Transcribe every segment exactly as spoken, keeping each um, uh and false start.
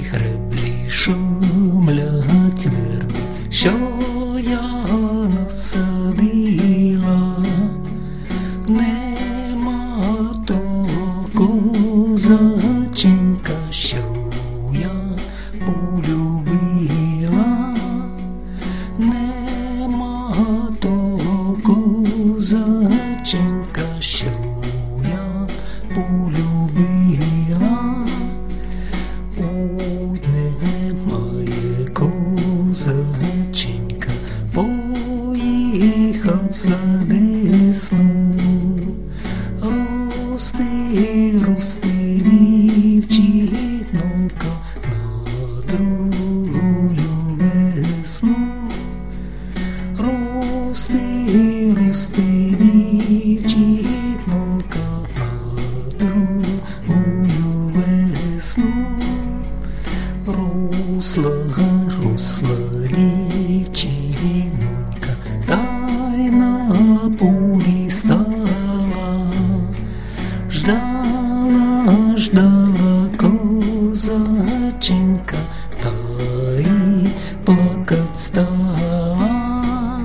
греблі шумлять верби, що я насадила. Нема того козаченька, що я полюбила. Нема того козаченька, що я полюбила. Ой, немає козаченька, поїхав за Десну. Рости, рости, дівчинонька, на другую весну. Рости, рости, дівчинонька, на другую весну. Росла, росла дівчинонька, та й на полі стала. Ждала, ждала козаченька, та й плакать стала.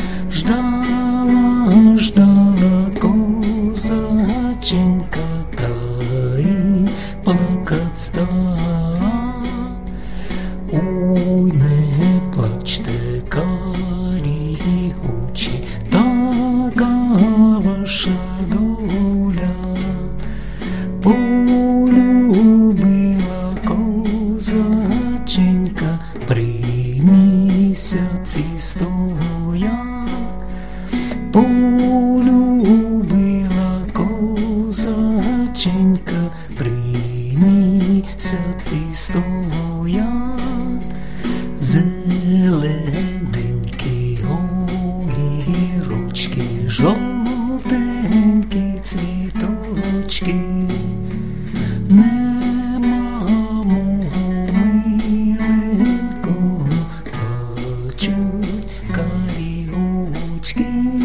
Ждала, ждала козаченька, та й плакать стала. Ой, не плачте, карі очі, така ваша доля. Полюбила козаченька при місяці стоя. Полюбила козаченька при місяці стоя. Зелененькі огірочки, жовтенькі цвіточки. Нема мого миленького, плачуть карі очки.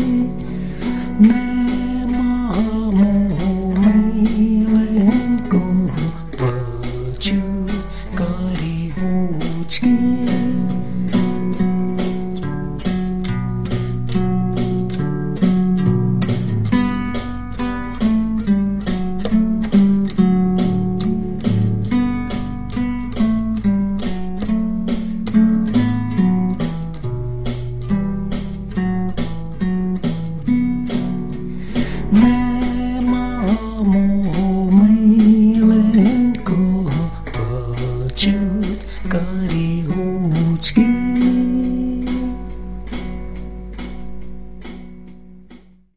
Нема мого миленького, плачуть карі очки. Нема мого